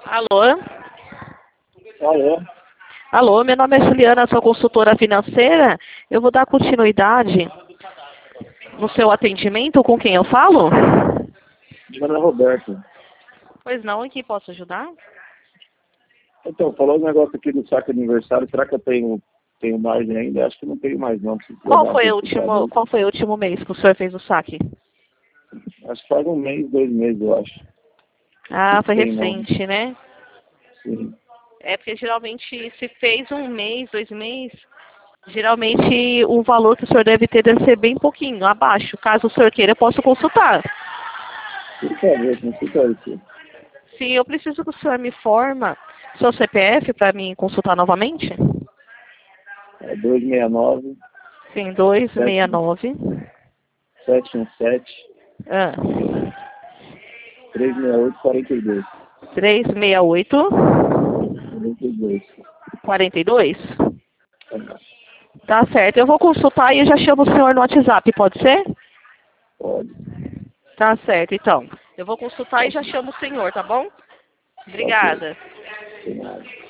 Alô? Alô? Alô, meu nome é Juliana, sou consultora financeira. Eu vou dar continuidade no seu atendimento. Com quem eu falo? Ana Roberto. Pois não, em que posso ajudar? Então, falou um negócio aqui do saque aniversário. Será que eu tenho margem ainda? Acho que não tenho mais, não. Preciso Qual levar foi aqui o pro cara. último, qual foi o último mês que o senhor fez o saque? Acho que faz um mês, 2 meses, eu acho. Ah, foi Tem, não. recente, né? Sim. É porque geralmente se fez um mês, 2 meses, geralmente o valor que o senhor deve ter deve ser bem pouquinho, abaixo. Caso o senhor queira, eu posso consultar. Por favor, consulta isso. Sim, eu preciso que o senhor me informa seu CPF para mim consultar novamente. É 269 Sim, 269. 717 Ah, 368 42. 368 42. 42. Tá certo, eu vou consultar e eu já chamo o senhor no WhatsApp, pode ser? Pode. Tá certo, então. Eu vou consultar e já chamo o senhor, tá bom? Ok. Obrigada. Tem nada.